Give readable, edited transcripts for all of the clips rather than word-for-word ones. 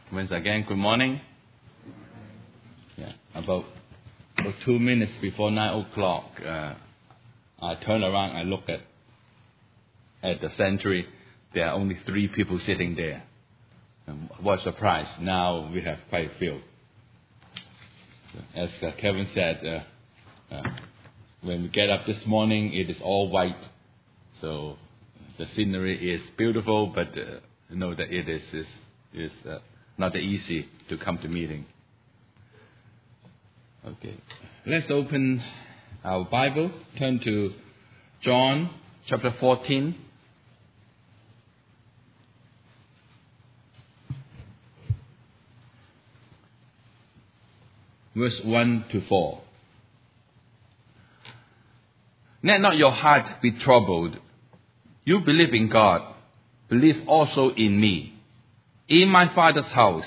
Once again, good morning. About 2 minutes before 9 o'clock, I turn around, I look at the sanctuary. There are only 3 people sitting there. What a surprise. Now we have quite a few. As Kevin said, when we get up this morning, it is all white. So the scenery is beautiful, but you know that it is not easy to come to meeting. Okay, let's open our Bible. Turn to John chapter 14. Verse 1 to 4. Let not your heart be troubled. You believe in God, believe also in me. In my Father's house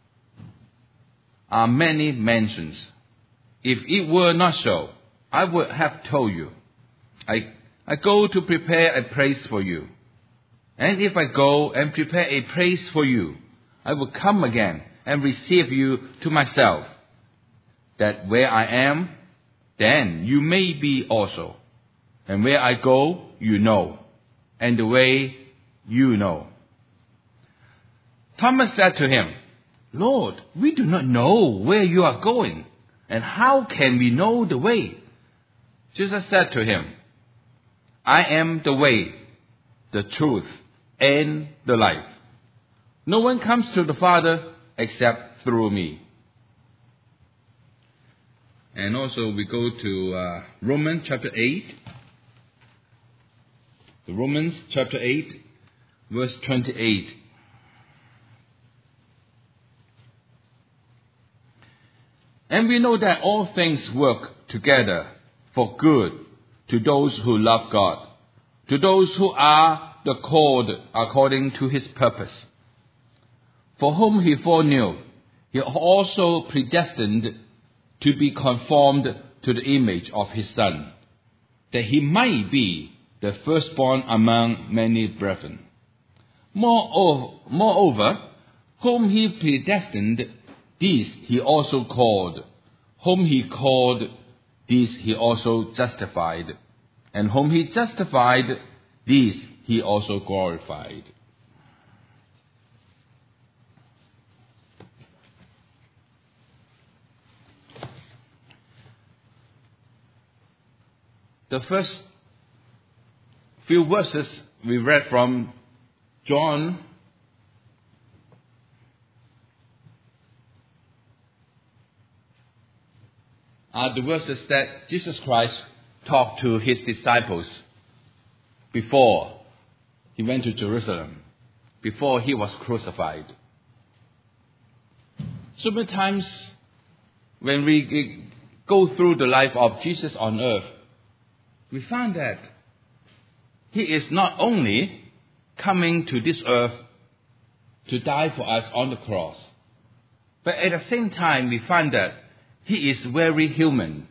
are many mansions. If it were not so, I would have told you. I go to prepare a place for you. And if I go and prepare a place for you, I will come again and receive you to myself, that where I am, then you may be also. And where I go, you know, and the way you know. Thomas said to him, Lord, we do not know where you are going, and how can we know the way? Jesus said to him, I am the way, the truth, and the life. No one comes to the Father except through me. And also we go to Romans chapter 8. Romans chapter 8, verse 28. And we know that all things work together for good to those who love God, to those who are the called according to his purpose. For whom he foreknew, he also predestined to be conformed to the image of his Son, that he might be the firstborn among many brethren. Moreover, whom he predestined, these he also called. Whom he called, these he also justified. And whom he justified, these he also glorified. The first few verses we read from John are the verses that Jesus Christ talked to his disciples before he went to Jerusalem, before he was crucified. So many times when we go through the life of Jesus on earth, we find that he is not only coming to this earth to die for us on the cross, but at the same time we find that he is very human.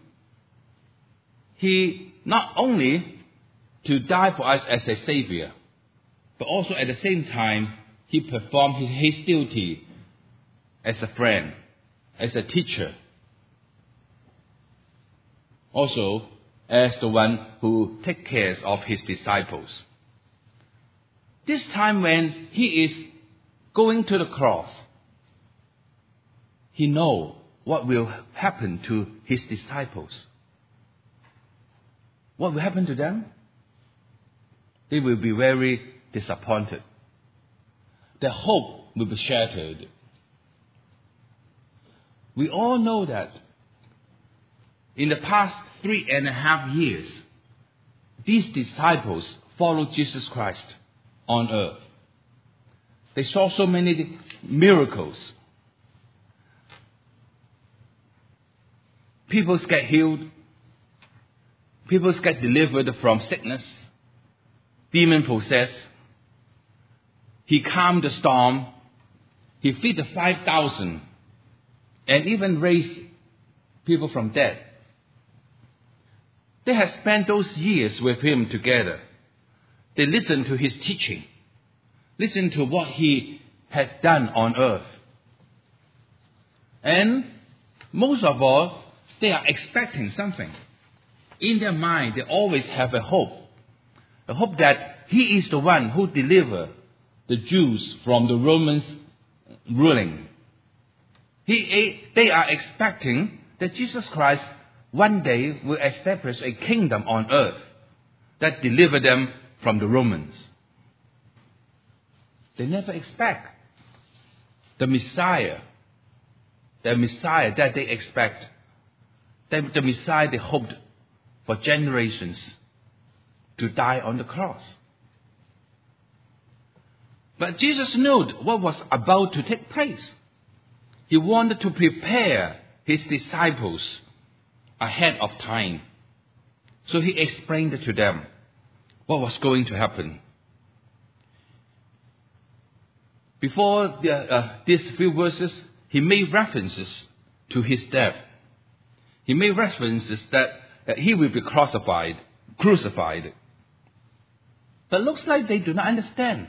He not only to die for us as a savior, but also at the same time he performed his duty as a friend, as a teacher, also as the one who takes care of his disciples. This time when he is going to the cross, he knows what will happen to his disciples. What will happen to them? They will be very disappointed. Their hope will be shattered. We all know that in the past 3.5 years, these disciples followed Jesus Christ on earth. They saw so many miracles. People get healed. People get delivered from sickness, demon possessed. He calmed the storm. He fed the 5,000 and even raised people from death. They have spent those years with him together. They listened to his teaching, listened to what he had done on earth. And most of all, they are expecting something. In their mind, they always have a hope that he is the one who delivered the Jews from the Romans ruling. They are expecting that Jesus Christ one day will establish a kingdom on earth that deliver them from the Romans. They never expect the Messiah that they expect, the Messiah they hoped for generations to die on the cross. But Jesus knew what was about to take place. He wanted to prepare his disciples ahead of time. So he explained to them what was going to happen. Before these few verses, he made references to his death. He made references that he will be crucified. But looks like they do not understand.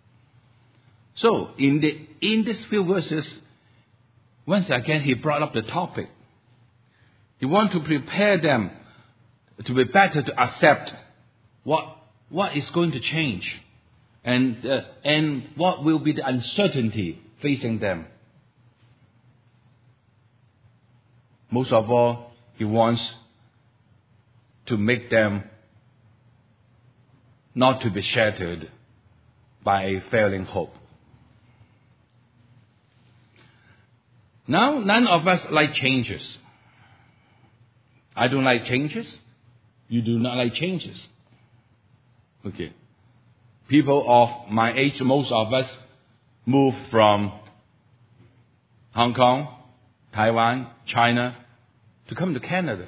So in these few verses, once again he brought up the topic. He wanted to prepare them to be better to accept what is going to change and what will be the uncertainty facing them. Most of all, he wants to make them not to be shattered by a failing hope. Now, none of us like changes. I don't like changes. You do not like changes. Okay. People of my age, most of us moved from Hong Kong, Taiwan, China to come to Canada.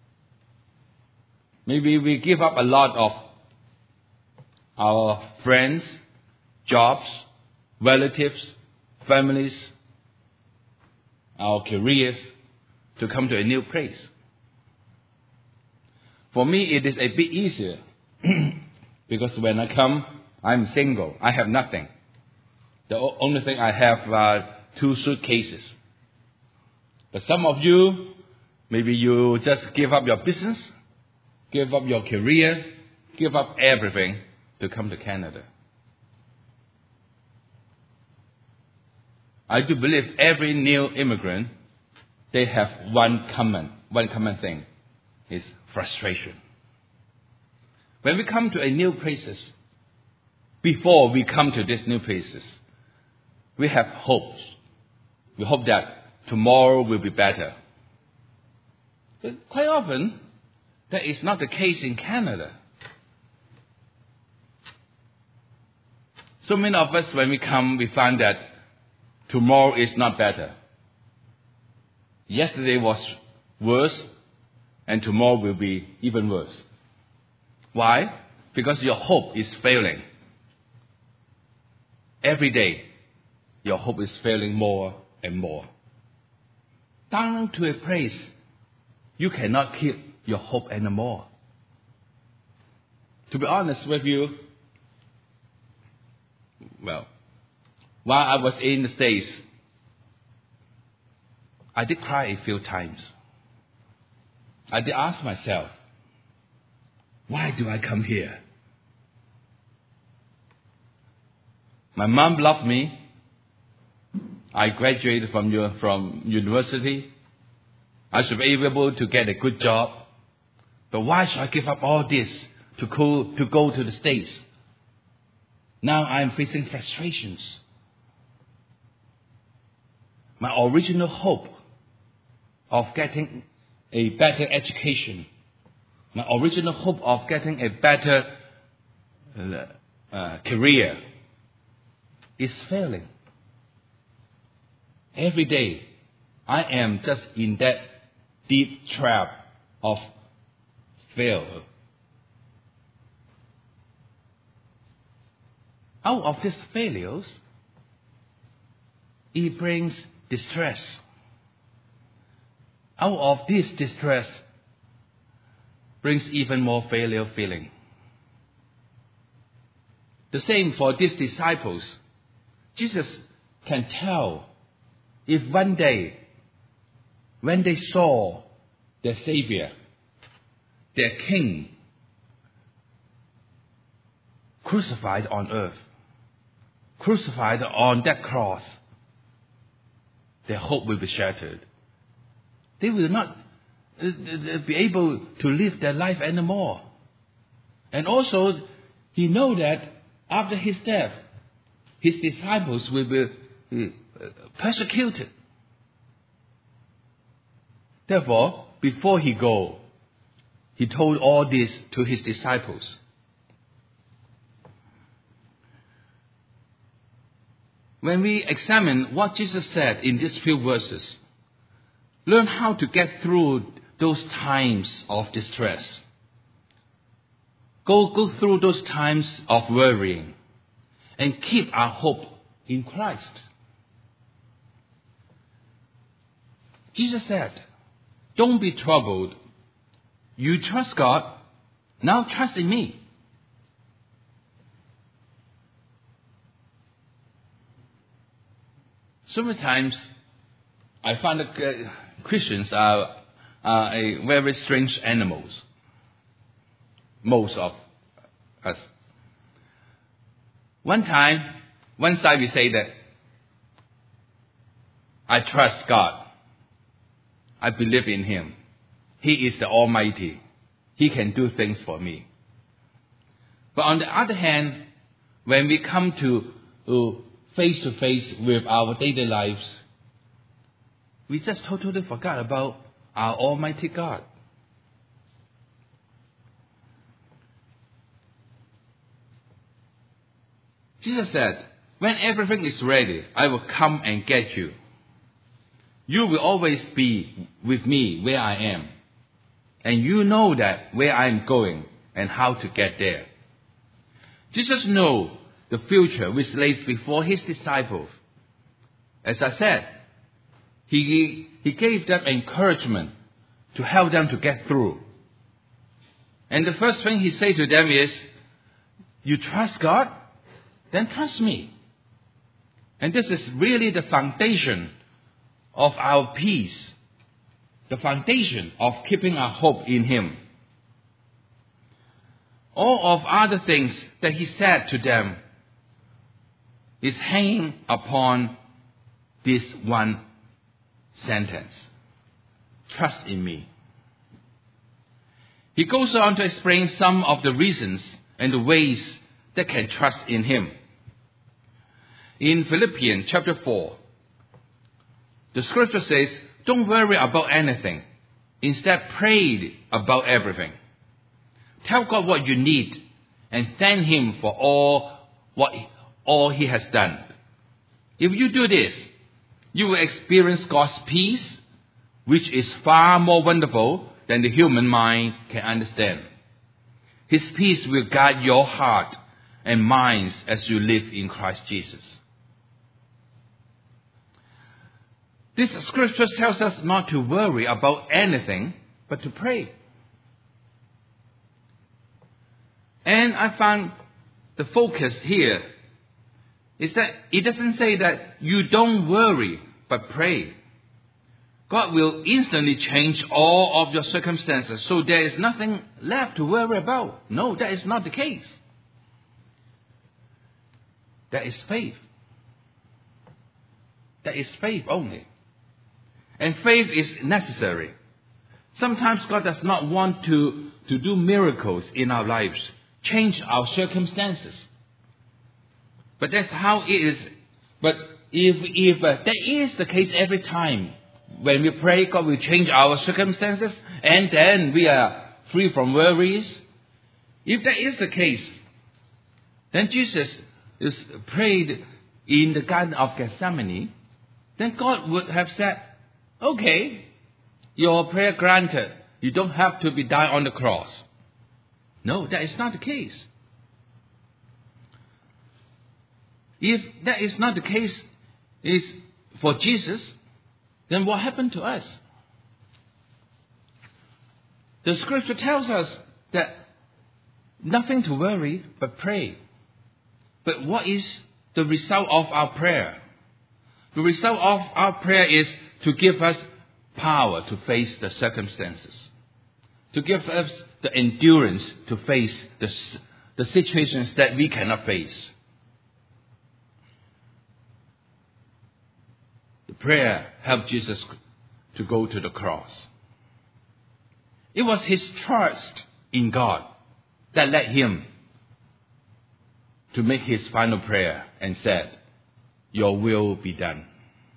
Maybe we give up a lot of our friends, jobs, relatives, families, our careers to come to a new place. For me, it is a bit easier because when I come, I'm single. I have nothing. The only thing I have are 2 suitcases. But some of you, maybe you just give up your business, give up your career, give up everything to come to Canada. I do believe every new immigrant, they have one common thing, is frustration. When we come to a new places, before we come to these new places, we have hopes. We hope that tomorrow will be better. But quite often, that is not the case in Canada. So many of us, when we come, we find that tomorrow is not better. Yesterday was worse, and tomorrow will be even worse. Why? Because your hope is failing. Every day, your hope is failing more and more. Down to a place, you cannot keep your hope anymore. To be honest with you, well, while I was in the States, I did cry a few times. I did ask myself, why do I come here? My mom loved me. I graduated from university. I should be able to get a good job. But why should I give up all this to go to the States? Now I am facing frustrations. My original hope of getting a better education, my original hope of getting a better career is failing. Every day, I am just in that deep trap of failure. Out of these failures, it brings distress. Out of this distress brings even more failure feeling. The same for these disciples. Jesus can tell if one day when they saw their Savior, their King, crucified on earth, crucified on that cross, their hope will be shattered. They will not be able to live their life anymore. And also, he knows that after his death, his disciples will be persecuted. Therefore, before he go, he told all this to his disciples. When we examine what Jesus said in these few verses, learn how to get through those times of distress. Go through those times of worrying and keep our hope in Christ. Jesus said, don't be troubled. You trust God, now trust in me. So many times, I find that Christians are a very strange animals. Most of us. One side we say that I trust God. I believe in Him. He is the Almighty. He can do things for me. But on the other hand, when we come to face with our daily lives, we just totally forgot about our Almighty God. Jesus said, when everything is ready, I will come and get you. You will always be with me where I am. And you know that where I am going and how to get there. Jesus knows the future which lays before his disciples. As I said, he gave them encouragement to help them to get through. And the first thing he said to them is, you trust God? Then trust me. And this is really the foundation of our peace, the foundation of keeping our hope in Him. All of other things that He said to them is hanging upon this one sentence. Trust in me. He goes on to explain some of the reasons and the ways that can trust in Him. In Philippians chapter 4, the scripture says, don't worry about anything. Instead, pray about everything. Tell God what you need and thank Him for all He has done. If you do this, you will experience God's peace, which is far more wonderful than the human mind can understand. His peace will guide your heart and minds as you live in Christ Jesus. This scripture tells us not to worry about anything, but to pray. And I found the focus here is that it doesn't say that you don't worry, but pray. God will instantly change all of your circumstances, so there is nothing left to worry about. No, that is not the case. That is faith. That is faith only. And faith is necessary. Sometimes God does not want to do miracles in our lives, change our circumstances. But that's how it is. But if that is the case every time, when we pray, God will change our circumstances, and then we are free from worries. If that is the case, then Jesus is prayed in the Garden of Gethsemane, then God would have said, okay, your prayer granted. You don't have to be died on the cross. No, that is not the case. If that is not the case is for Jesus, then what happened to us? The scripture tells us that nothing to worry but pray. But what is the result of our prayer? The result of our prayer is to give us power to face the circumstances, to give us the endurance to face the situations that we cannot face. The prayer helped Jesus to go to the cross. It was his trust in God that led him to make his final prayer and said, "Your will be done."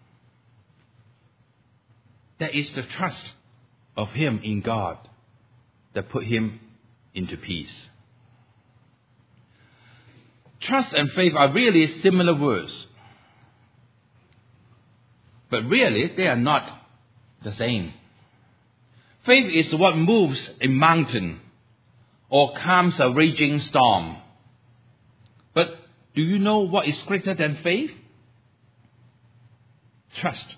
That is the trust of him in God that put him into peace. Trust and faith are really similar words. But really, they are not the same. Faith is what moves a mountain or calms a raging storm. But do you know what is greater than faith? Trust.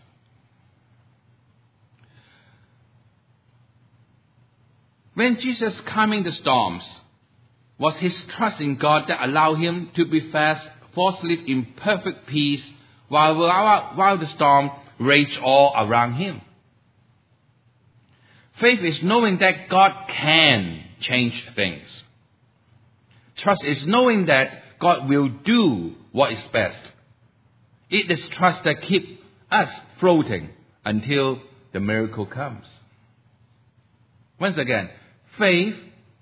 When Jesus calming the storms, was his trust in God that allowed him to be fast, fall asleep in perfect peace while the storm raged all around him. Faith is knowing that God can change things. Trust is knowing that God will do what is best. It is trust that keeps us floating until the miracle comes. Once again, faith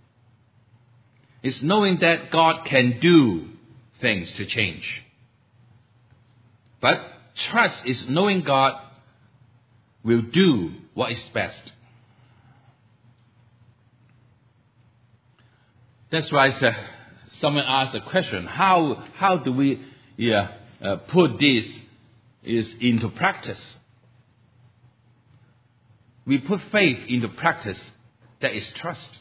is knowing that God can do things to change. But trust is knowing God will do what is best. That's why someone asked the question, how do we put this into practice? We put faith into practice, that is trust.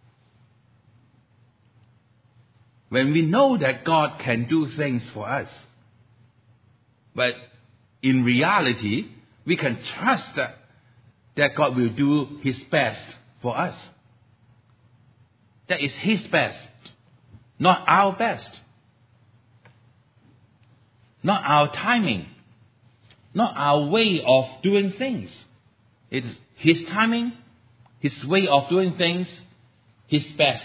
When we know that God can do things for us, but in reality, we can trust that God will do his best for us. That is his best, not our best. Not our timing, not our way of doing things. It's his timing, his way of doing things, his best.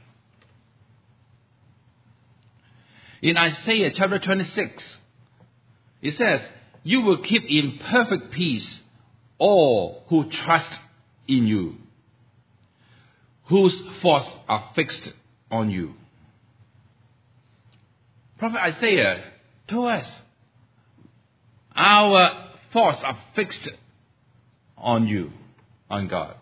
In Isaiah chapter 26, it says, "You will keep in perfect peace all who trust in you, whose thoughts are fixed on you." Prophet Isaiah told us, our thoughts are fixed on you, on God.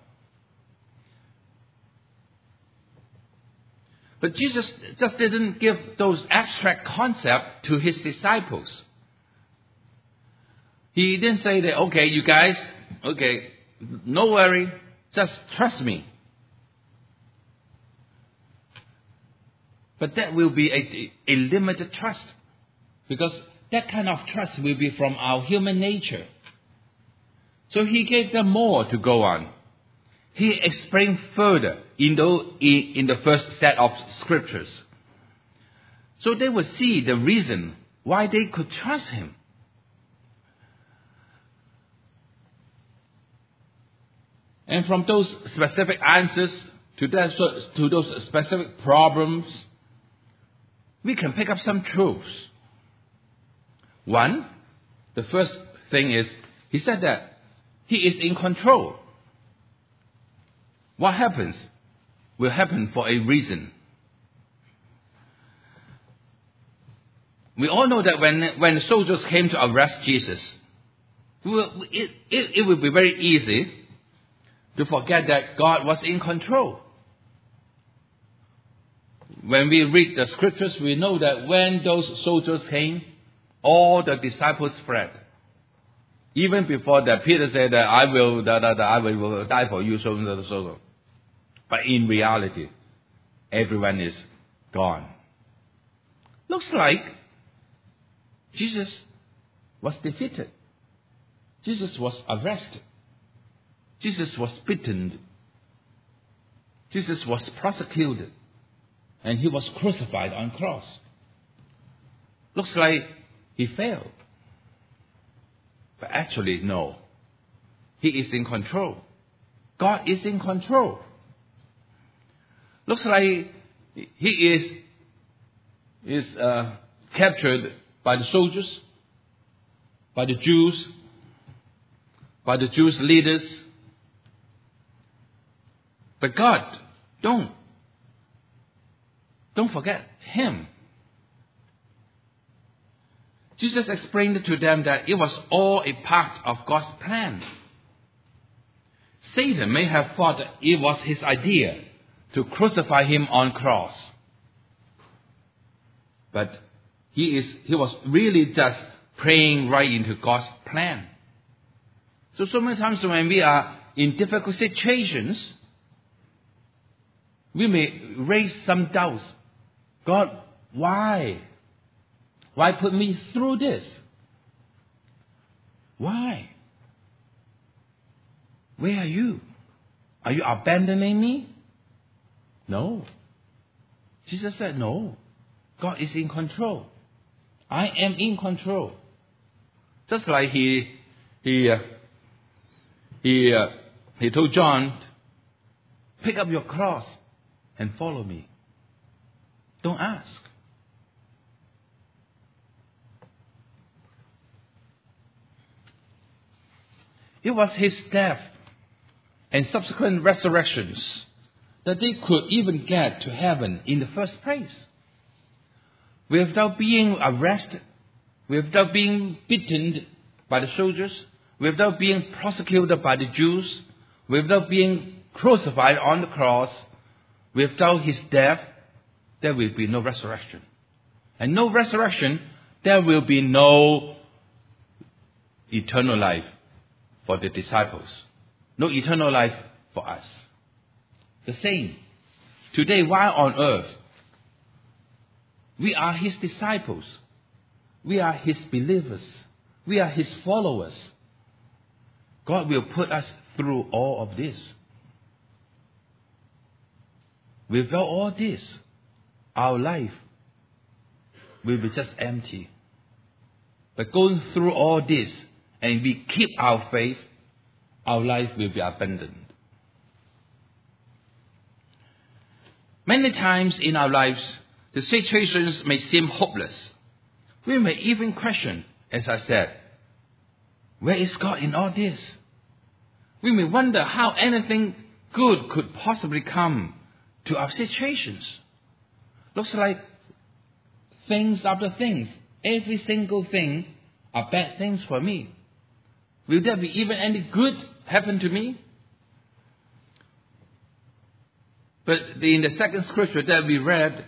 But Jesus just didn't give those abstract concepts to his disciples. He didn't say that, "Okay, you guys, okay, no worry, just trust me." But that will be a limited trust, because that kind of trust will be from our human nature. So he gave them more to go on. He explained further in the first set of scriptures, so they would see the reason why they could trust him. And from those specific answers to those specific problems, we can pick up some truths. One, the first thing is, he said that he is in control. What happens will happen for a reason. We all know that when the soldiers came to arrest Jesus, it would be very easy to forget that God was in control. When we read the scriptures, we know that when those soldiers came, all the disciples fled. Even before that, Peter said that I will die for you, so. But in reality, everyone is gone. Looks like Jesus was defeated. Jesus was arrested. Jesus was beaten. Jesus was prosecuted. And he was crucified on cross. Looks like he failed. But actually, no. He is in control. God is in control. Looks like he is captured by the soldiers, by the Jews, by the Jewish leaders. But God, don't forget him. Jesus explained to them that it was all a part of God's plan. Satan may have thought that it was his idea to crucify him on cross. But he was really just praying right into God's plan. So many times when we are in difficult situations, we may raise some doubts. God, why? Why put me through this? Why? Where are you? Are you abandoning me? No. Jesus said, no. God is in control. I am in control. Just like he told John, pick up your cross and follow me. Don't ask. It was his death and subsequent resurrections that they could even get to heaven in the first place. Without being arrested, without being beaten by the soldiers, without being prosecuted by the Jews, without being crucified on the cross, without his death, there will be no resurrection. And no resurrection, there will be no eternal life for the disciples. No eternal life for us. The same. Today, while on earth, we are his disciples. We are his believers. We are his followers. God will put us through all of this. Without all this, our life will be just empty. But going through all this, and we keep our faith, our life will be abundant. Many times in our lives, the situations may seem hopeless. We may even question, as I said, where is God in all this? We may wonder how anything good could possibly come to our situations. Looks like things after things. Every single thing are bad things for me. Will there be even any good happen to me? But in the second scripture that we read,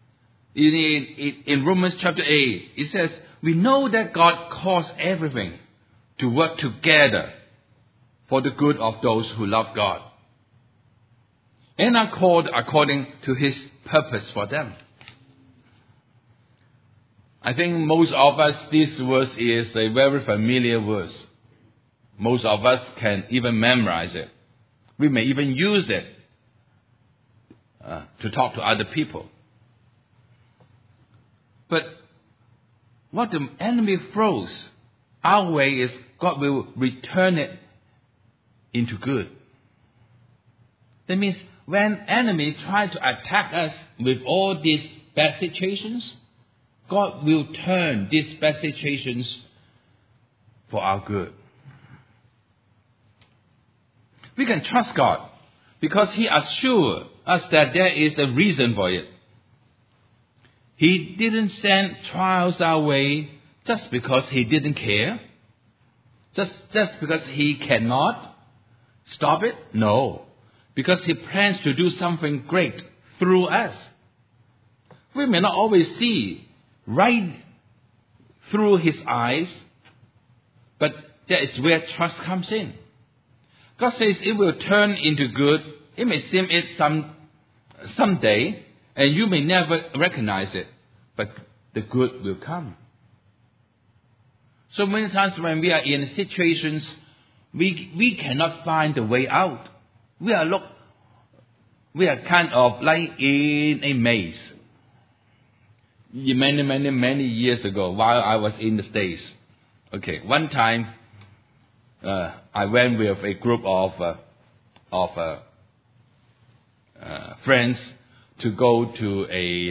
in Romans chapter 8, it says, we know that God calls everything to work together for the good of those who love God and are called according to his purpose for them. I think most of us, this verse is a very familiar verse. Most of us can even memorize it. We may even use it to talk to other people. But what the enemy throws our way is God will return it into good. That means when enemy try to attack us with all these bad situations, God will turn these bad situations for our good. We can trust God because he assures us that there is a reason for it. He didn't send trials our way just because he didn't care. Just because he cannot stop it? No. Because he plans to do something great through us. We may not always see right through his eyes, but that is where trust comes in. God says it will turn into good. It may seem it someday, and you may never recognize it, but the good will come. So many times when we are in situations, we cannot find the way out. We are kind of like in a maze. Many years ago, while I was in the States. Okay, one time, I went with a group of friends to go to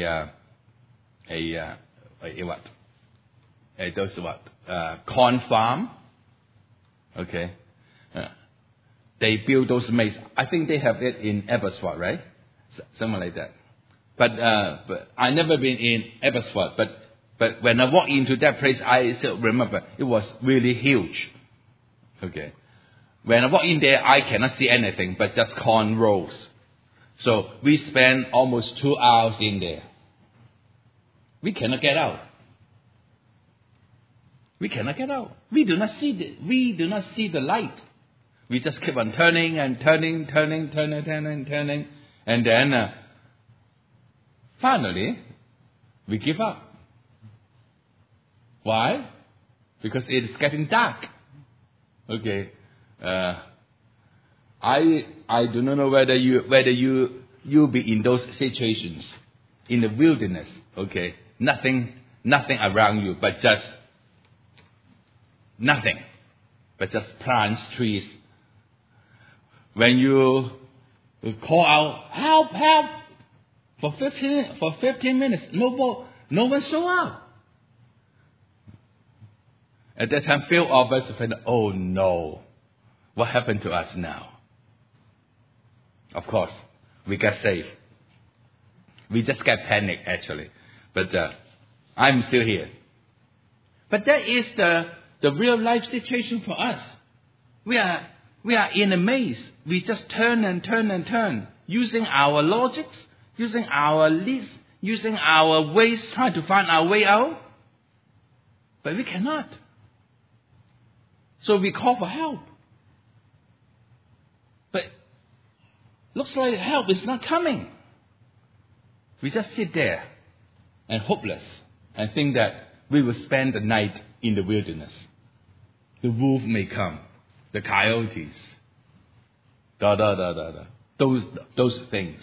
corn farm. Okay, they build those maize. I think they have it in Abbotsford, right? Something like that. But I never been in Abbotsford. But when I walked into that place, I still remember it was really huge. Okay, when I walk in there, I cannot see anything but just corn rows. So we spent almost 2 hours in there. We cannot get out. We cannot get out. We do not see the light. We just keep on turning, and then finally we give up. Why? Because it is getting dark. Okay. I do not know whether you be in those situations in the wilderness. Okay. Nothing around you but just nothing. But just plants, trees. When you call out, help, help, for 15 minutes, no one show up. At that time, few of us felt, oh no, what happened to us now? Of course, we got saved. We just got panicked actually, but I'm still here. But that is the real life situation for us. We are in a maze. We just turn and turn, using our logics, using our lists, using our ways, trying to find our way out. But we cannot. So we call for help. But looks like help is not coming. We just sit there and hopeless and think that we will spend the night in the wilderness. The wolf may come, the coyotes, those things.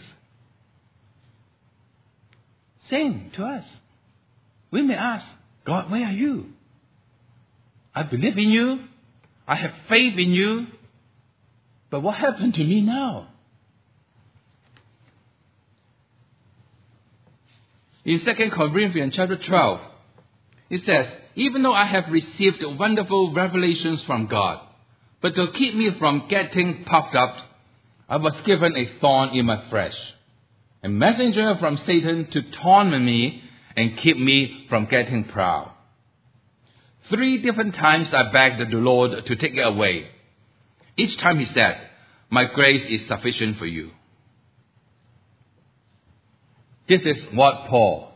Same to us. We may ask, God, where are you? I believe in you. I have faith in you. But what happened to me now? In 2 Corinthians chapter 12, it says, even though I have received wonderful revelations from God, but to keep me from getting puffed up, I was given a thorn in my flesh, a messenger from Satan to torment me and keep me from getting proud. 3 different times I begged the Lord to take it away. Each time he said, my grace is sufficient for you. This is what Paul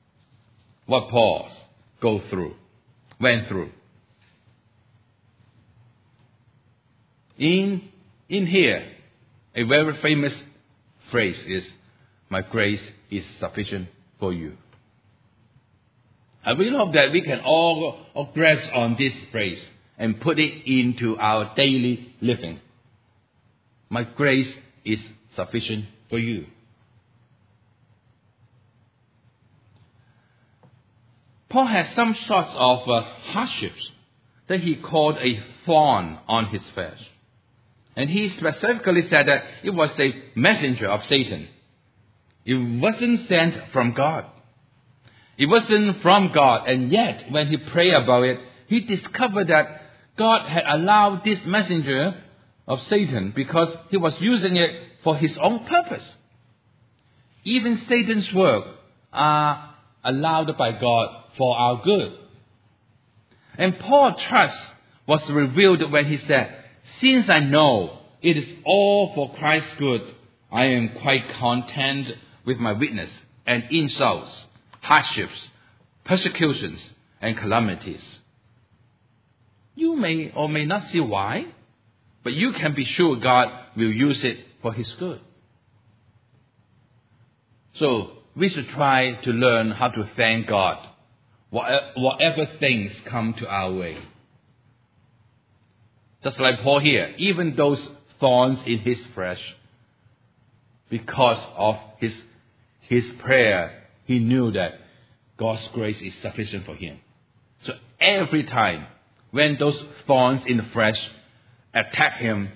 went through. In here, a very famous phrase is, my grace is sufficient for you. I really hope that we can all grasp on this phrase and put it into our daily living. My grace is sufficient for you. Paul has some sorts of hardships that he called a thorn on his flesh. And he specifically said that it was a messenger of Satan. It wasn't sent from God. It wasn't from God. And yet, when he prayed about it, he discovered that God had allowed this messenger of Satan because he was using it for his own purpose. Even Satan's work are allowed by God for our good. And Paul's trust was revealed when he said, since I know it is all for Christ's good, I am quite content with my weakness and insults, hardships, persecutions, and calamities. You may or may not see why, but you can be sure God will use it for his good. So we should try to learn how to thank God whatever things come to our way. Just like Paul here, even those thorns in his flesh, because of his prayer, he knew that God's grace is sufficient for him. So every time when those thorns in the flesh attack him,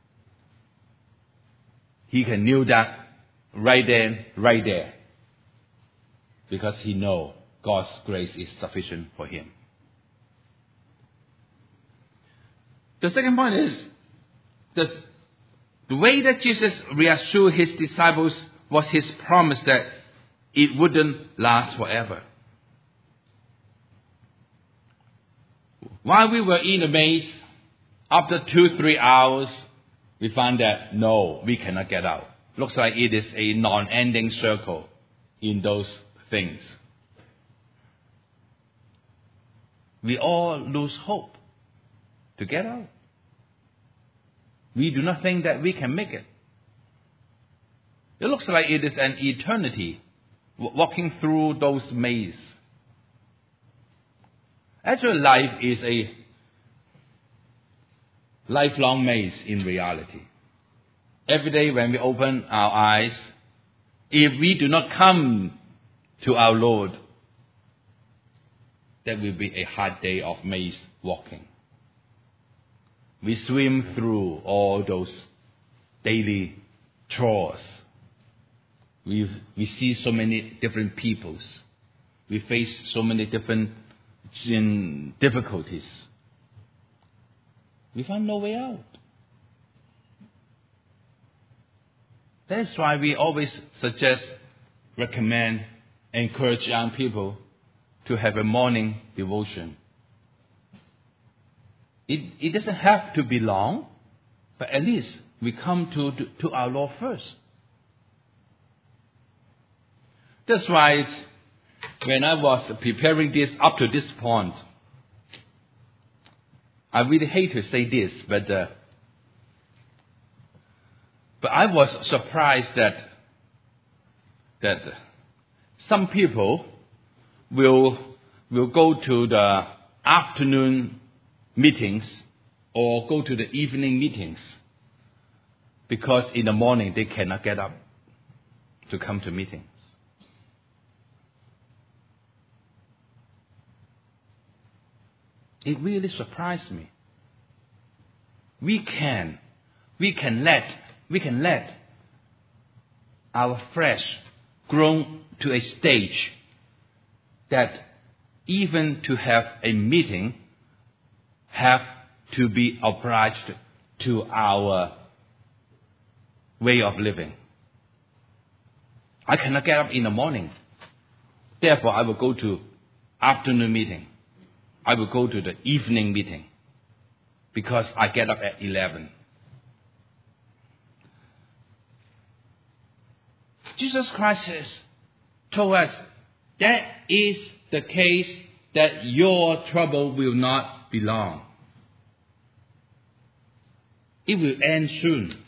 he can kneel down right then, right there. Because he knows God's grace is sufficient for him. The second point is, the way that Jesus reassured his disciples was his promise that it wouldn't last forever. While we were in the maze, after 2-3 hours, we found that no, we cannot get out. Looks like it is a non-ending circle in those things. We all lose hope to get out. We do not think that we can make it. It looks like it is an eternity walking through those mazes. Actually, life is a lifelong maze in reality. Every day when we open our eyes, if we do not come to our Lord, that will be a hard day of maze walking. We swim through all those daily chores. We see so many different peoples. We face so many different difficulties. We find no way out. That's why we always suggest, recommend, encourage young people to have a morning devotion. It doesn't have to be long, but at least we come to our Lord first. That's why when I was preparing this up to this point, I really hate to say this, but I was surprised that some people will go to the afternoon meetings or go to the evening meetings because in the morning they cannot get up to come to meetings. It really surprised me. We can let our flesh grow to a stage that even to have a meeting have to be obliged to our way of living. I cannot get up in the morning. Therefore, I will go to afternoon meeting. I will go to the evening meeting because I get up at 11. Jesus Christ has told us that is the case, that your trouble will not be long. It will end soon.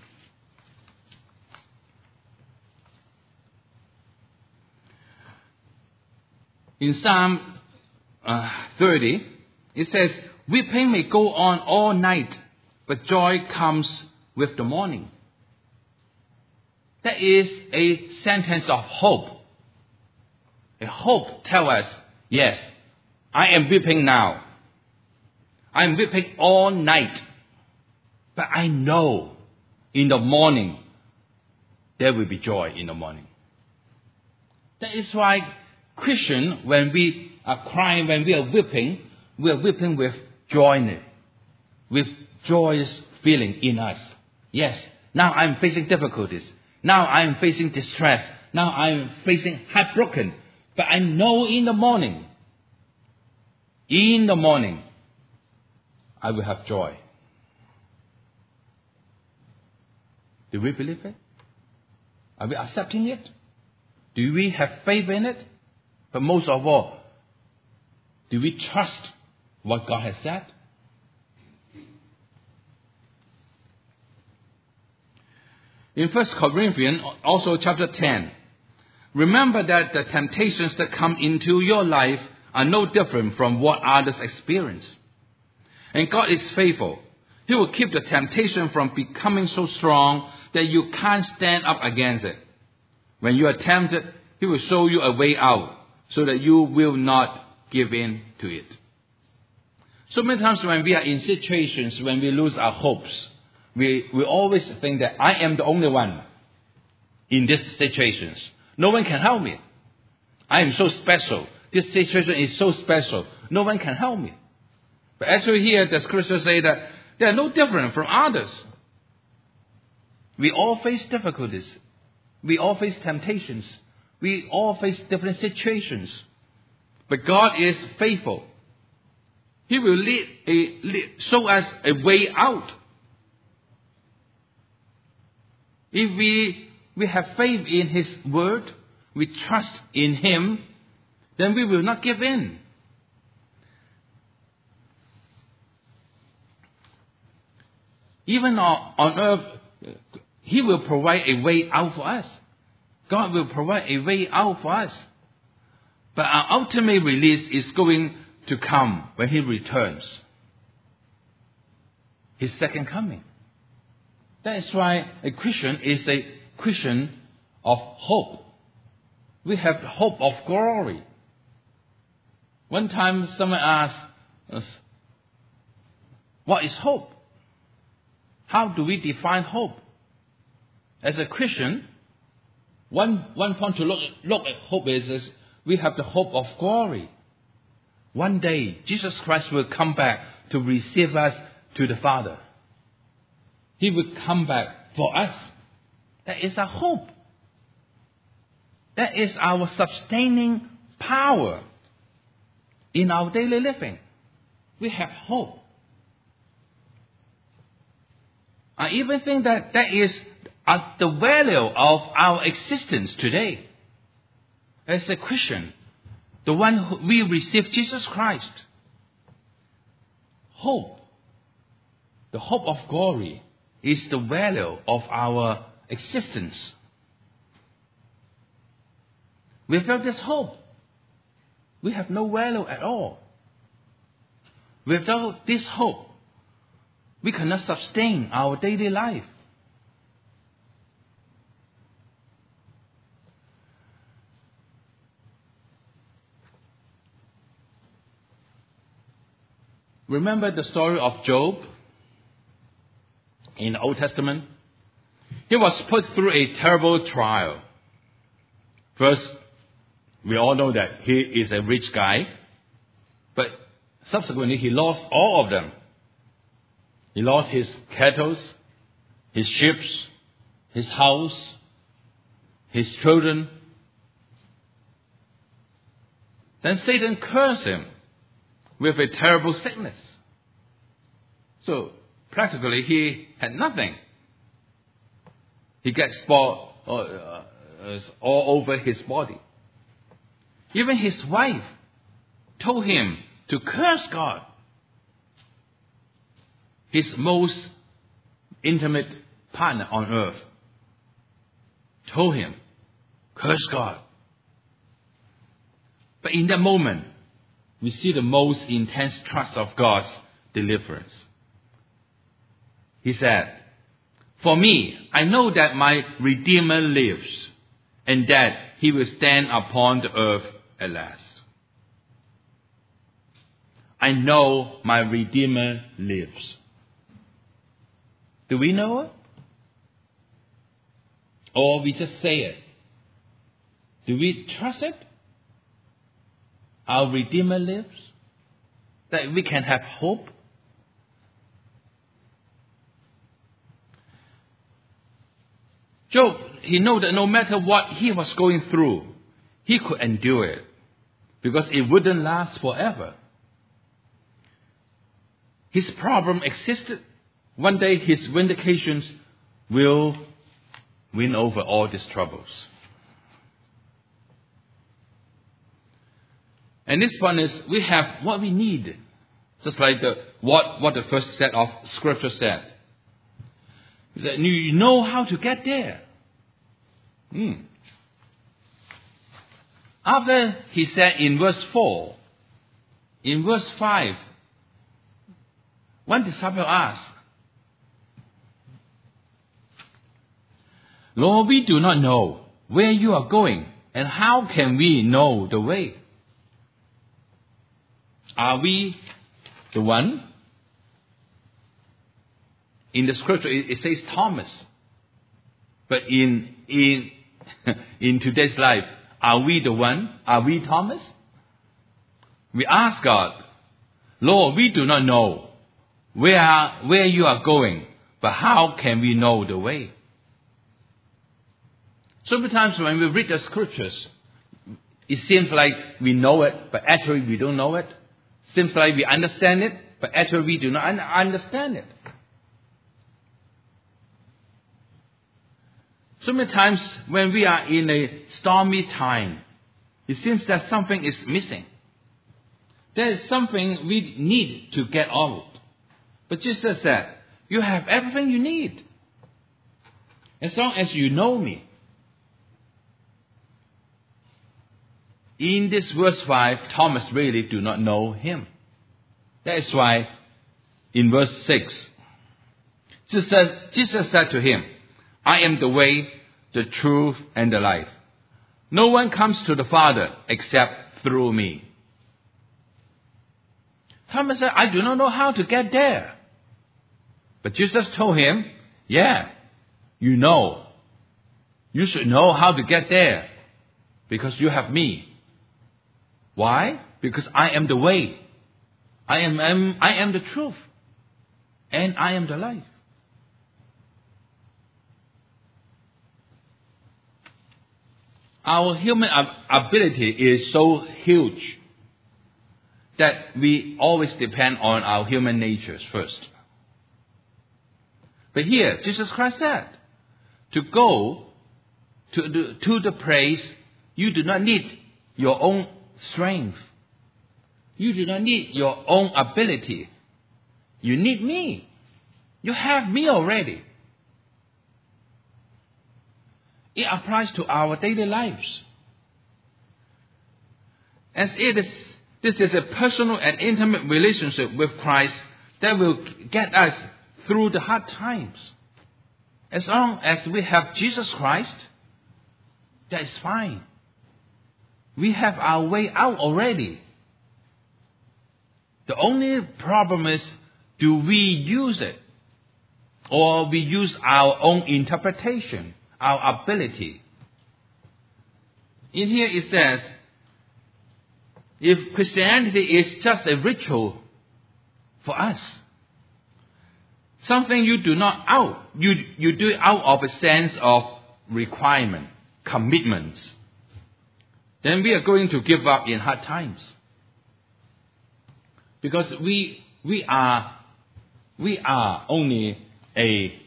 In Psalm 30, it says, weeping may go on all night, but joy comes with the morning. That is a sentence of hope. A hope tells us, yes, I am weeping now. I am weeping all night. But I know in the morning, there will be joy in the morning. That is why Christian, when we are crying, when we are weeping with joy, with joyous feeling in us. Yes, now I'm facing difficulties. Now I'm facing distress. Now I'm facing heartbroken. But I know in the morning, I will have joy. Do we believe it? Are we accepting it? Do we have faith in it? But most of all, do we trust what God has said? In 1 Corinthians, also chapter 10, remember that the temptations that come into your life are no different from what others experience. And God is faithful. He will keep the temptation from becoming so strong that you can't stand up against it. When you are tempted, He will show you a way out so that you will not give in to it. So many times when we are in situations when we lose our hopes, we always think that I am the only one in these situations. No one can help me. I am so special. This situation is so special. No one can help me. But actually here the scriptures say that they are no different from others. We all face difficulties. We all face temptations. We all face different situations. But God is faithful. He will show us a way out. If we have faith in His word, we trust in Him, then we will not give in. Even on earth, He will provide a way out for us. God will provide a way out for us. But our ultimate release is going to come when He returns. His second coming. That is why a Christian is a Christian of hope. We have hope of glory. One time someone asked us, what is hope? How do we define hope? As a Christian, one point to look at hope is we have the hope of glory. One day, Jesus Christ will come back to receive us to the Father. He will come back for us. That is our hope. That is our sustaining power in our daily living. We have hope. I even think that is the value of our existence today. As a Christian, the one who we receive Jesus Christ. Hope, the hope of glory, is the value of our existence. Without this hope, we have no value at all. Without this hope, we cannot sustain our daily life. Remember the story of Job in the Old Testament? He was put through a terrible trial. First, we all know that he is a rich guy, but subsequently he lost all of them. He lost his cattle, his sheep, his house, his children. Then Satan cursed him with a terrible sickness. So practically he had nothing. He gets spot all over his body. Even his wife told him to curse God. His most intimate partner on earth told him, curse God. But in that moment, we see the most intense trust of God's deliverance. He said, for me, I know that my Redeemer lives, and that He will stand upon the earth at last. I know my Redeemer lives. Do we know it? Or we just say it? Do we trust it? Our Redeemer lives? That we can have hope? Job, he knew that no matter what he was going through, he could endure it, because it wouldn't last forever. His problem existed. One day his vindications will win over all these troubles. And this one is, we have what we need. Just like what the first set of scripture said. He said, you know how to get there. After he said in verse 4, in verse 5, one disciple asked, Lord, we do not know where you are going, and how can we know the way? Are we the one. In the scripture, it says Thomas. But in today's life, are we the one? Are we Thomas? We ask God, Lord, we do not know where you are going, but how can we know the way? Sometimes when we read the scriptures, it seems like we know it, but actually we don't know it. Seems like we understand it, but actually we do not understand it. So many times when we are in a stormy time, it seems that something is missing. There is something we need to get out. But Jesus said, you have everything you need. As long as you know me. In this verse 5, Thomas really do not know him. That is why in verse 6, Jesus said to him, I am the way, the truth, and the life. No one comes to the Father except through me. Thomas said, I do not know how to get there. But Jesus told him, yeah, you know. You should know how to get there because you have me. Why? Because I am the way. I am the truth. And I am the life. Our human ability is so huge that we always depend on our human natures first. But here, Jesus Christ said, to go to the place, you do not need your own strength. You do not need your own ability. You need me. You have me already. It applies to our daily lives. As this is a personal and intimate relationship with Christ that will get us through the hard times. As long as we have Jesus Christ, that is fine. We have our way out already. The only problem is, do we use it? Or we use our own interpretation, our ability? In here it says, if Christianity is just a ritual for us, something you do not you do it out of a sense of requirement, commitments, then we are going to give up in hard times. Because we are only a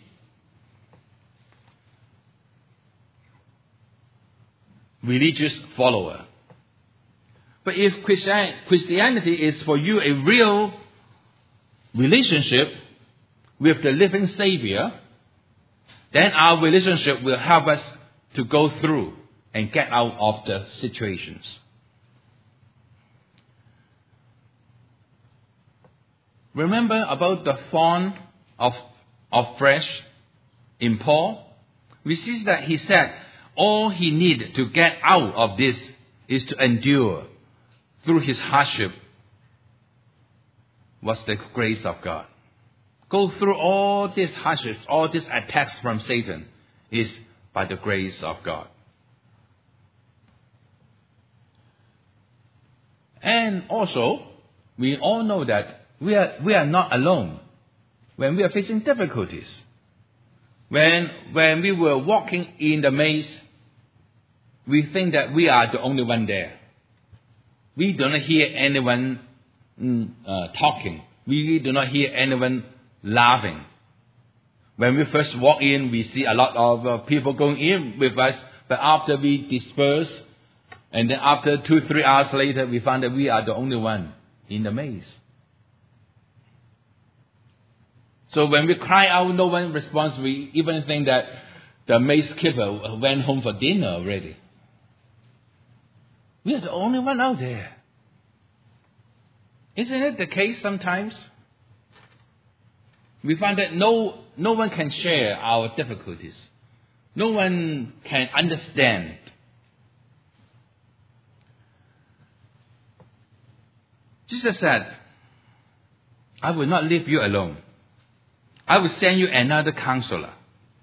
religious follower. But if Christianity is for you a real relationship with the living Savior, then our relationship will help us to go through and get out of the situations. Remember about the thorn of flesh in Paul? We see that he said all he needed to get out of this is to endure through his hardship was the grace of God. Go through all these hardships, all these attacks from Satan is by the grace of God. And also, we all know that we are not alone when we are facing difficulties. When we were walking in the maze, we think that we are the only one there. We do not hear anyone talking. We do not hear anyone laughing. When we first walk in, we see a lot of people going in with us. But after we disperse, and then after 2-3 hours later, we find that we are the only one in the maze. So when we cry out, no one responds. We even think that the maze keeper went home for dinner already. We are the only one out there. Isn't it the case sometimes? We find that no one can share our difficulties. No one can understand. Jesus said, I will not leave you alone. I will send you another counselor.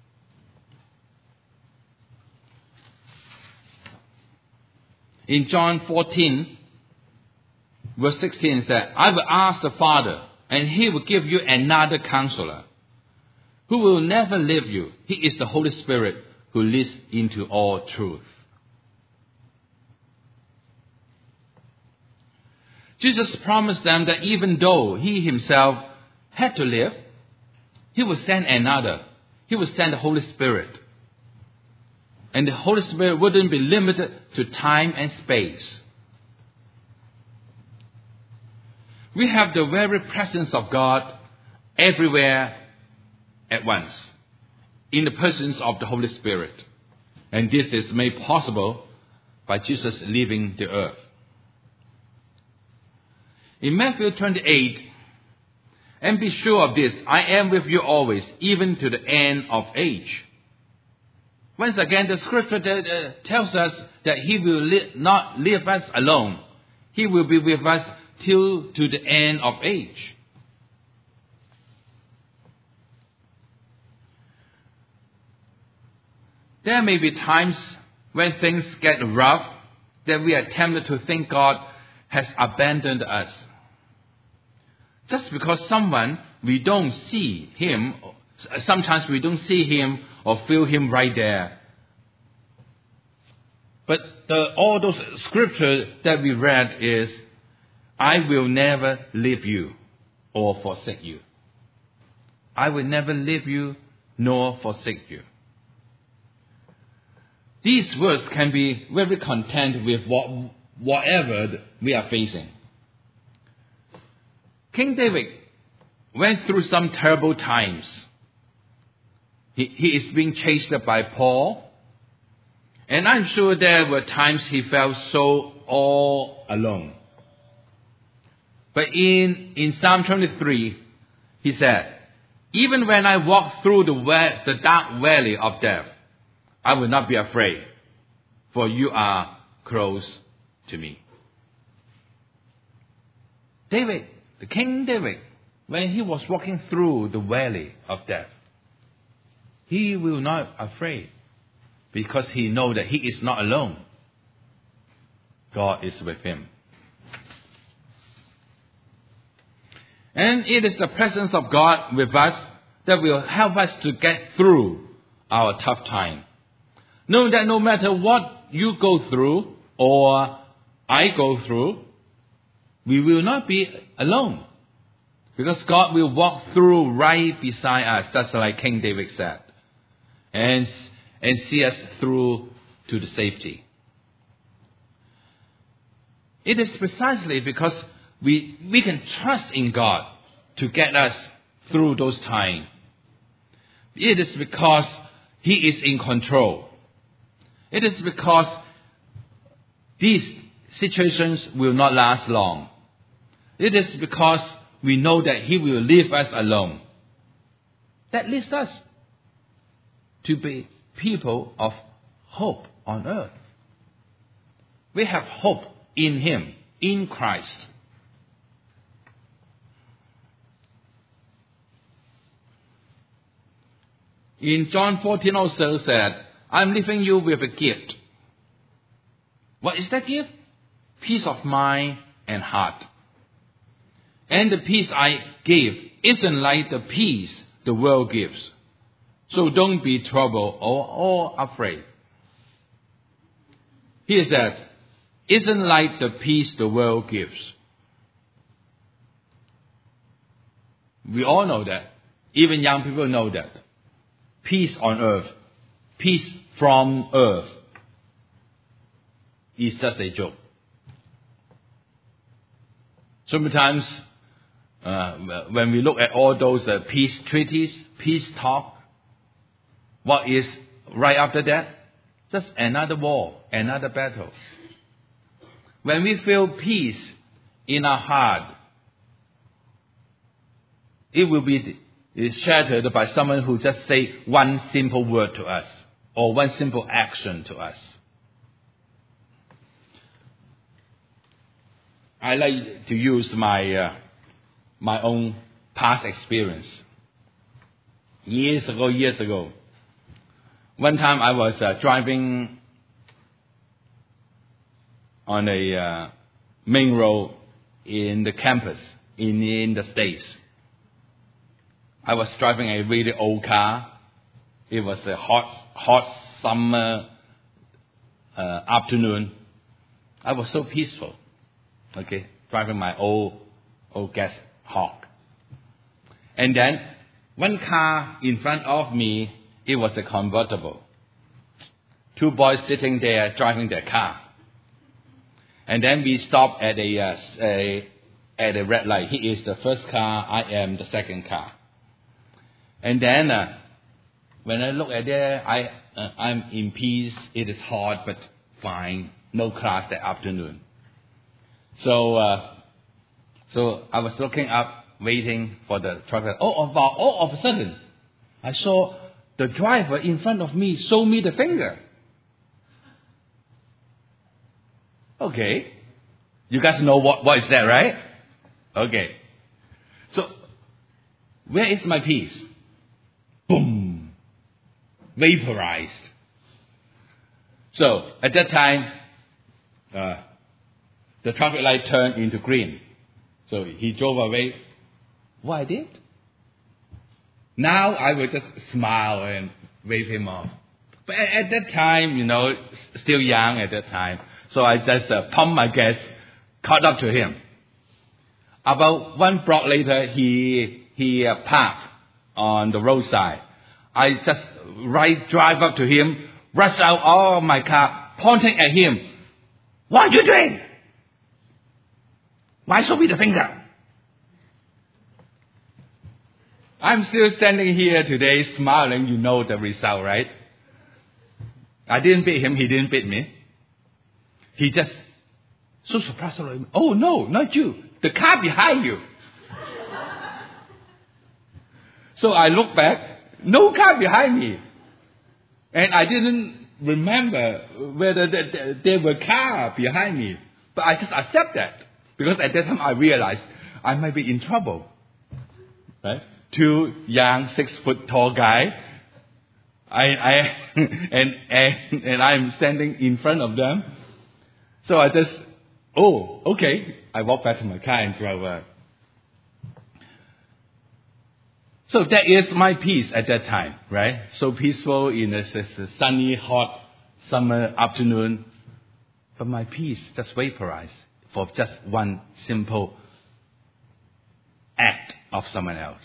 In John 14, verse 16 it says, I will ask the Father, and he will give you another counselor, who will never leave you. He is the Holy Spirit who leads into all truth. Jesus promised them that even though he himself had to live, he will send another. He will send the Holy Spirit. And the Holy Spirit wouldn't be limited to time and space. We have the very presence of God everywhere at once, in the presence of the Holy Spirit. And this is made possible by Jesus leaving the earth. In Matthew 28, and be sure of this, I am with you always, even to the end of age. Once again, the scripture tells us that he will not leave us alone. He will be with us till to the end of age. There may be times when things get rough that we are tempted to think God has abandoned us. Just because we don't see him, sometimes we don't see him or feel him right there. But all those scriptures that we read is, I will never leave you or forsake you. I will never leave you nor forsake you. These words can be very content with whatever we are facing. King David went through some terrible times. He is being chased by Paul. And I'm sure there were times he felt so all alone. But in Psalm 23, he said, even when I walk through the dark valley of death, I will not be afraid, for you are close to me. David, the King David, when he was walking through the valley of death, he will not afraid, because he knows that he is not alone. God is with him. And it is the presence of God with us that will help us to get through our tough time. Knowing that no matter what you go through or I go through, we will not be alone. Because God will walk through right beside us, just like King David said. And see us through to the safety. It is precisely because we can trust in God to get us through those times. It is because he is in control. It is because these situations will not last long. It is because we know that he will leave us alone. That leads us to be people of hope on earth. We have hope in him, in Christ. In John 14 also said, I'm leaving you with a gift. What is that gift? Peace of mind and heart. And the peace I give isn't like the peace the world gives. So don't be troubled or afraid. He said, isn't like the peace the world gives. We all know that. Even young people know that. Peace on earth, peace from earth is just a joke. Sometimes when we look at all those peace treaties, peace talk, what is right after that? Just another war, another battle. When we feel peace in our heart, it will be shattered by someone who just say one simple word to us or one simple action to us. I like to use my own past experience. Years ago, one time I was driving on a main road in the campus in the States. I was driving a really old car. It was a hot summer afternoon. I was so peaceful. Okay, driving my old gas hawk. And then one car in front of me, it was a convertible. Two boys sitting there driving their car. And then we stopped at a red light. He is the first car, I am the second car. And then when I look at there, I'm in peace. It is hot, but fine. No class that afternoon. So I was looking up, waiting for the truck. All of a sudden, I saw the driver in front of me show me the finger. Okay. You guys know what is that, right? Okay. So, where is my peace? Boom. Vaporized. So, at that time, the traffic light turned into green. So, he drove away. What I did? Now, I will just smile and wave him off. But at that time, still young at that time. So, I just pumped my gas, caught up to him. About 1 block later, he parked on the roadside. I just drive up to him, rush out of my car, pointing at him. What are you doing? Why show me the finger? I'm still standing here today smiling. You know the result, right? I didn't beat him. He didn't beat me. He just so surprised. Oh, no, not you. The car behind you. So I look back. No car behind me. And I didn't remember whether there were car behind me. But I just accept that. Because at that time I realized I might be in trouble. Right? 2 young, 6 foot tall guy. And I'm standing in front of them. So I just, okay. I walk back to my car and drove away. So that is my peace at that time, right? So peaceful in a sunny, hot summer afternoon. But my peace just vaporized for just one simple act of someone else.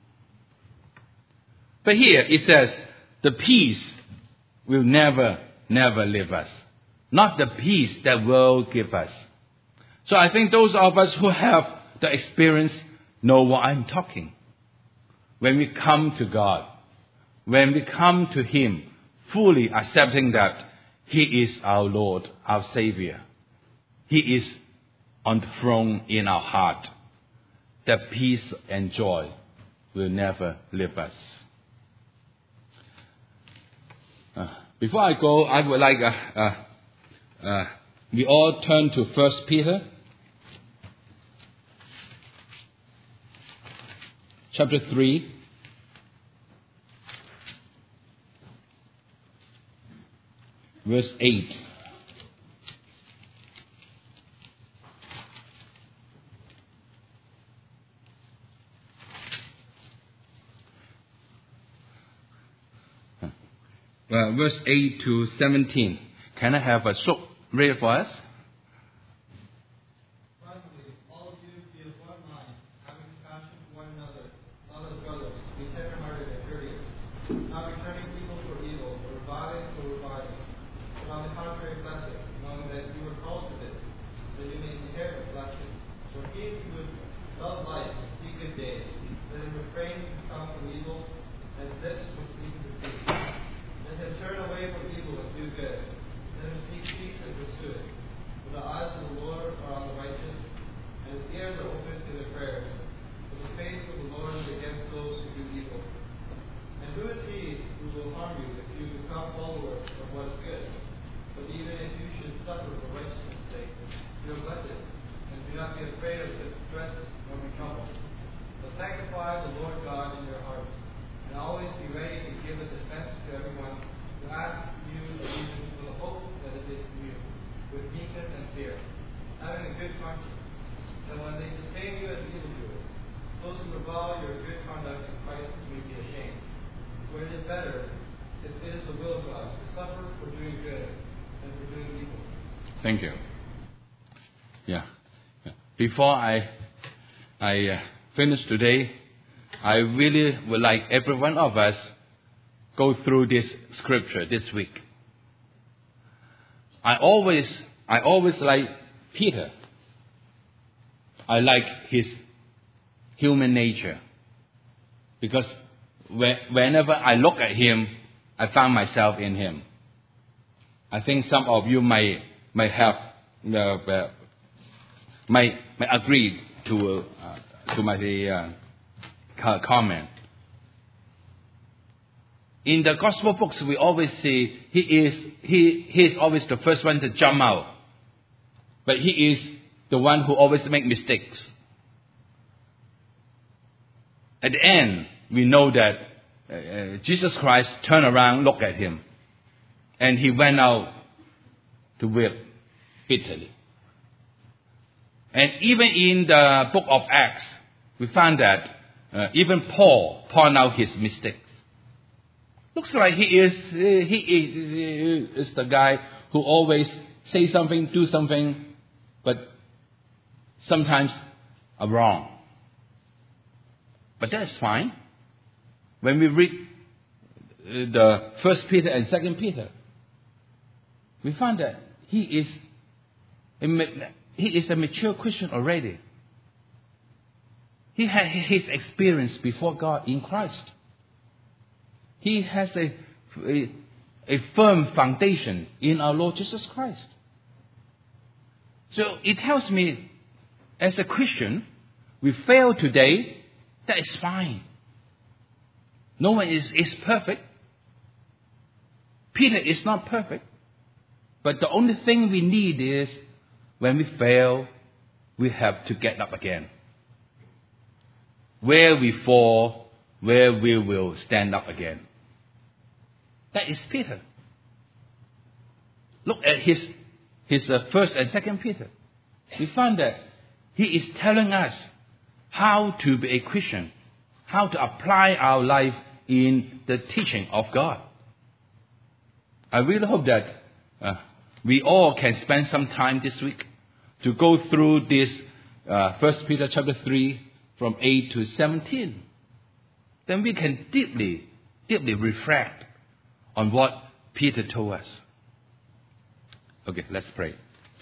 But here it says, the peace will never leave us. Not the peace that world give us. So I think those of us who have the experience know what I'm talking. When we come to God, when we come to Him, fully accepting that He is our Lord, our Savior. He is on the throne in our heart. The peace and joy will never leave us. Before I go, I would like we all turn to 1 Peter chapter 3. Verse 8. Verse 8 to 17. Can I have a short read for us? Finally, all of you be of one mind, having compassion for one another, not as brothers, be tender-hearted and courteous, not returning evil for evil, or reviling for reviling, but on the contrary blessing, knowing that you were called to this, that you may inherit blessing. For he who would love life and see good days, let him refrain from tongue from evil, and lips from speaking deceit. Let him turn away from evil and do good. Let him seek peace and pursue it. For the eyes of the Lord are on the righteous, and his ears are open to their prayers. But the face of the Lord is against those who do evil. And who is he who will harm you if you become followers of what is good? But even if you should suffer for righteousness' sake, you are blessed, and do not be afraid of the threats nor be troubled. But sanctify the Lord God in your hearts, and always be ready to give a defense to everyone who asks you a reason for the hope that is in you, with meekness and fear, having a good conscience, that when they sustain you as evildoers, those who revile your good conduct in Christ may be ashamed. For it is better, if it is the will of God, to suffer for doing good than for doing evil. Thank you. Yeah. Before I finish today, I really would like every one of us go through this scripture this week. I always like Peter. I like his human nature, because whenever I look at him, I find myself in him. I think some of you might have might agree to my comment. In the gospel books, we always see he is always the first one to jump out, but he is the one who always makes mistakes. At the end, we know that Jesus Christ turned around, looked at him, and he went out to weep bitterly. And even in the book of Acts, we find that even Paul pointed out his mistakes. Looks like he is the guy who always say something, do something, but sometimes are wrong. But that's fine. When we read the 1 Peter and 2 Peter, we find that he is a mature Christian already. He had his experience before God in Christ. He has a firm foundation in our Lord Jesus Christ. So it tells me, as a Christian, we fail today, that is fine. No one is perfect. Peter is not perfect. But the only thing we need is, when we fail, we have to get up again. Where we fall, where we will stand up again. That is Peter. Look at his 1st and 2nd Peter. We find that he is telling us how to be a Christian, how to apply our life in the teaching of God. I really hope that we all can spend some time this week to go through this 1 Peter chapter 3 from 8 to 17. Then we can deeply reflect on what Peter told us. Okay, let's pray.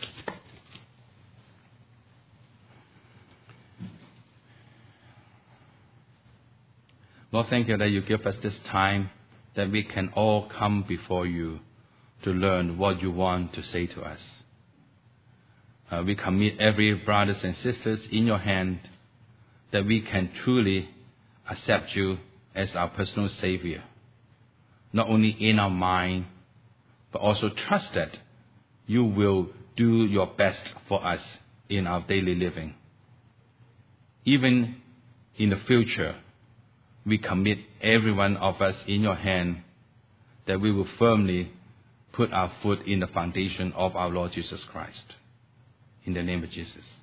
Lord, thank you that you give us this time that we can all come before you to learn what you want to say to us. We commit every brothers and sisters in your hand, that we can truly accept you as our personal Savior, not only in our mind, but also trust that you will do your best for us in our daily living. Even in the future, we commit every one of us in your hand, that we will firmly put our foot in the foundation of our Lord Jesus Christ. In the name of Jesus.